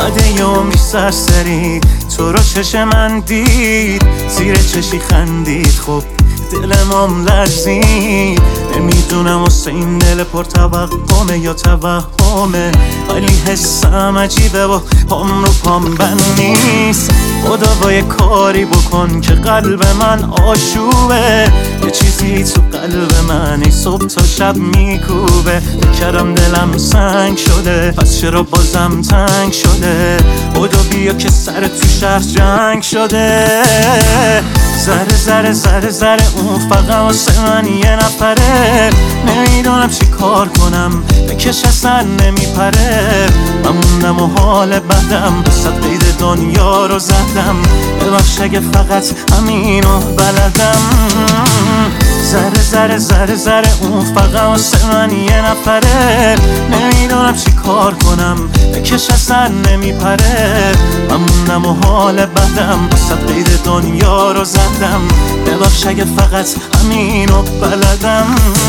بعد یه عمری سرسری تو رو چشم من دید، زیر چشی خندید، خب دلم لرزید. نمیدونم واسه این دل پر توقمه یا توهمه، ولی حسم عجیبه و پام رو پام بند نیست. خدا با یه کاری بکن که قلب من آشوبه، یه چیزی تو قلب من ای صبح تا شب میکوبه. بکرم دلم سنگ شده، پس چرا بازم تنگ شده؟ خدا بیا که سر تو شهر جنگ شده. ذره ذره ذره ذره اون فقط واسه من یه نفره، نمیدونم چی کار کنم بکش اصلا نمیپره. من موندم و حال بدم، بسد قید دنیا رو زدم، ببخش اگه فقط همینو بلدم. ذره ذره ذره ذره اون فقط واسه من یه نفره، نمیدونم چی کار کنم بکش اصلا نمیپره. من موندم و حال بدم، بسد قید دنیا رو زدم، ببخش اگه فقط همینو بلدم.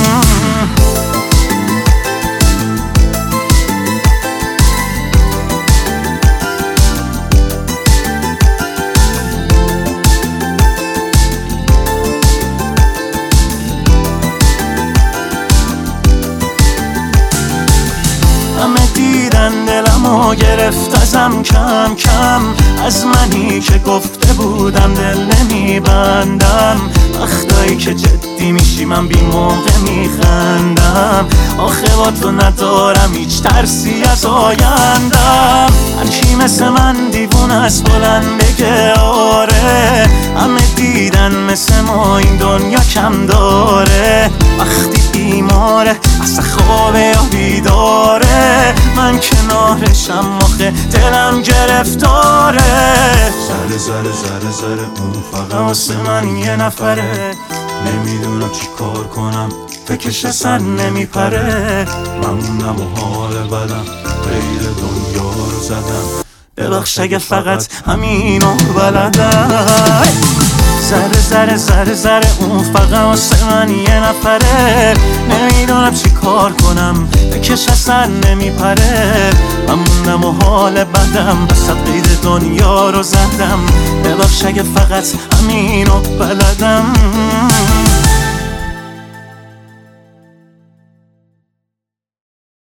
همه دیدن دلمو گرفت ازم کم کم، از منی که گفته بودم دل نمیبندم. وقتایی که جدی میشی من بی موقع میخندم، آخه با تو ندارم هیچ ترسی از آیندم. هرکی مثل من دیوونه است بلند بگه آره، همه دیدن مثل ما این دنیا کم داره. وقتی بیماره اصلا خوابه یا بیداره، من کنارشم آخه دلم گرفتاره. ذره ذره ذره ذره اون فقط واسه من یه نفره، نمیدونم چی کار کنم فکرش اصلا نمیپره. من موندم و حال بدم، غیر دنیا رو زدم، ببخش اگه فقط همینو بلدم. ذره ذره ذره ذره اون فقط واسه من یه نفره، نمیدونم چی کار کنم بکش اصلا نمیپره. من موندم و حال بدم، بسد قید دنیا رو زدم، ببخش اگه فقط همینو بلدم.